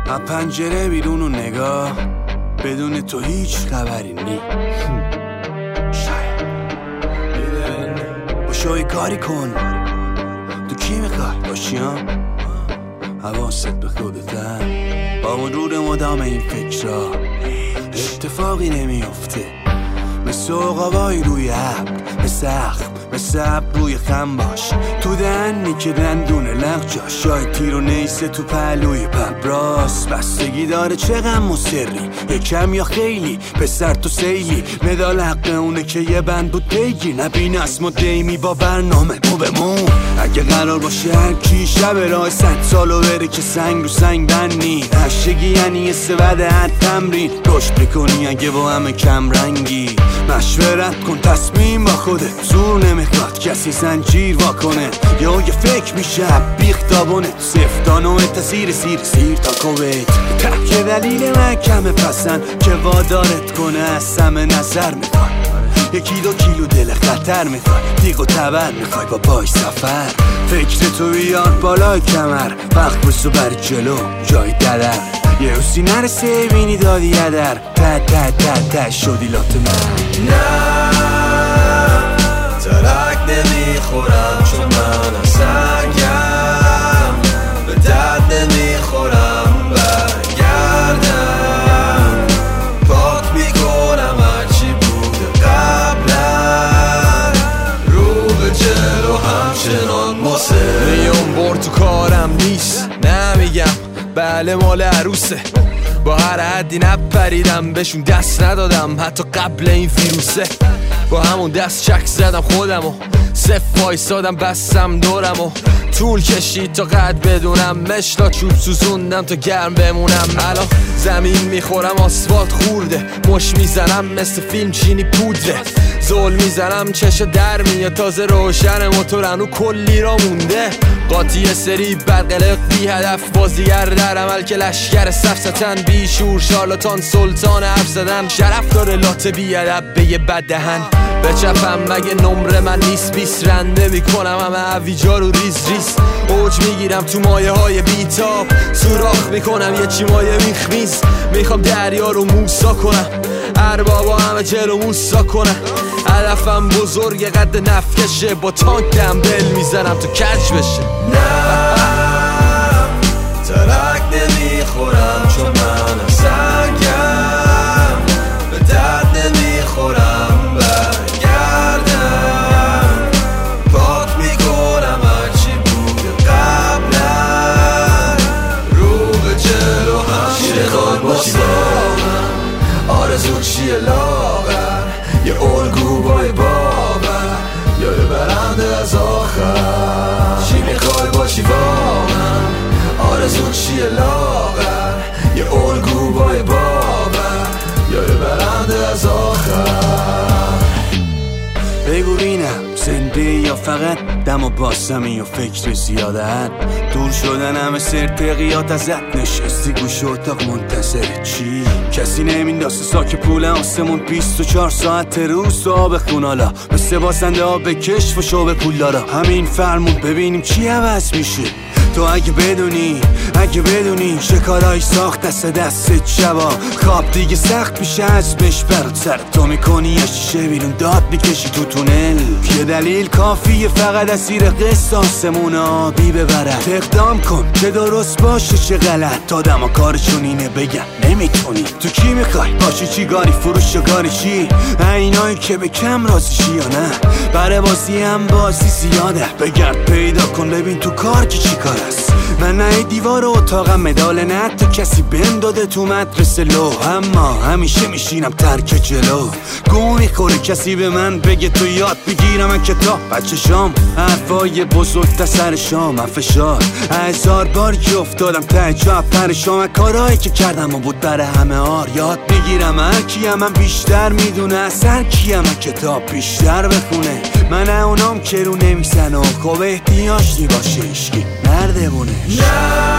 از پنجره بیرون و نگاه، بدون تو هیچ خبری نی. باشو کاری کن، تو کی میخوای باشی ها؟ حواست به خودتن، با مرور مدام این فکرها اتفاقی نمیفته. مثل عقابای روی ابر، مثل اخم، مثل ابر روی خم باش. تو دهنی که دندون لغجا، شاید تیر و نیسه تو پهلوی پبراس. بستگی داره چه غم و سری، یکم یا خیلی. پسر تو سیلی، مدال حق اونه که یه بند بود بگیر. نبین اسم و دیمی با برنامه مو بمون. اگه قرار باشه هر کی شب راه 100 سالو بره که سنگ رو سنگ بنی. هشتگی یعنی یه سبد هر تمرین، رشد میکنی اگه با همه کم رنگی. مشورت کن، تصمیم با خودت، زور نمیخواد کسی زنجیر واکنه. یا یه فکر میشه بیختابونه، سفتان و تسیر سیر تا کویت. تک دلیل محکمه پسند که وادارت کنه از سم نظر میخوای. 1-2 کیلو دل خطر میخوای، دیگ و تبر میخوای با پای سفر. فکر تو بیار بالای کمر، وقت بسو بر جلو جای ددر. یه روزی نرسه بینی دادی یدر، ته شدی لات من. نه ترک نمیخورم چون من سنگم، به درد نمیخورم برگردم. پاک میکنم هرچی بوده قبلا، رو به جلو همچنان ماسه. میام بر تو کارم نیست، نمیگم بله مال عروسه. با هر حدی نپریدم بهشون دست ندادم، حتی قبل این ویروسه. با همون دست چک زدم خودمو، صف پایستادم بستم دورم و طول کشید تا قد بدونم. مشلا چوب سوزوندم تا گرم بمونم. الان زمین میخورم آسفالت خورده، مش میزنم مثل فیلم چینی پودره. زول میزنم چش در میاد تازه روشن موتورن و کلی را مونده. قاطی سری بدقلق بی هدف، بازیگر در عمل که لشگر سفستن. بی شور شارلاتان سلطان حرف زدن، شرف داره لات بی ادب به یه بد دهن. بچپم مگه نمره من نیست 20 رنده میکنم همه عویجا رو ریز اوج میگیرم تو مایه های بیتاب، سوراخ میکنم یه چی مایه میخمیز. میخوام دریا رو موسا کنم، اربابا همه جلو موسا کنم. هدفم بزرگ قد نفکشه، با تانک دمبل میزنم تو کج بشه. نه ترک نمیخورم چون من سنگم، به درد نمیخورم برگردم. پاک میکنم هرچی بوده قبلا، رو به جلو همشه خواهد باشی با من. آرزو چیه لاغر، یه الگو بای باور، یا یه برنده از آخر. چی میخوای باشی واقعا، آرزو چیه لاغر، یه الگو بای باور، یا یه برنده از آخر. بگو بینم زنده یا فقط دم و باسمی و فکر زیادت. دور شدن همه سرتقیات ازت، نشستی گوش اتاق منتظر چی؟ کسی نمینداسه ساک پول آسمون 24 ساعت روز تو آب خونالا. مثل بازنده ها به کشف و شو به پول دارا. همین فرمون ببینیم چی عوض میشه. تو اگه بدونی چه کارایی ساخت دست شبا. خواب دیگه سخت میشه عزمش برات، سر تو میکنی یه شیشه بیرون داد میکشی تو تونل. یه دلیل کافیه فقط اسیر قساسمون آبی ببرد. اقدام کن چه درست باشه چه غلط، آدم ها کارشون اینه بگن نمیتونی. تو کی میخوای باشی، چی گاری فروش و گاری چی؟ اینایی که به کم رازیشی یا نه؟ برای بازی هم بازی زیاده، بگرد پیدا کن ببین تو کار که چی کار. من نه دیوار اتاقم مدال نه تو کسی بهم داده تو مدرسه لو. اما همیشه میشینم ترک جلو. گو میخوره کسی به من بگه تو یاد بگیرم من کتاب بچه شام. حرفای بزرگ تا سر شام من فشار 1000 بار که افتادم ته جا پرشام. کارهایی که کردم و بود برای همه آر یاد بگیرم. هر کیم من بیشتر میدونه از هر کیم من کتاب بیشتر بخونه. من اونام که رو نمیزن و خوب احتیاج باشه اشکی نرده بونش.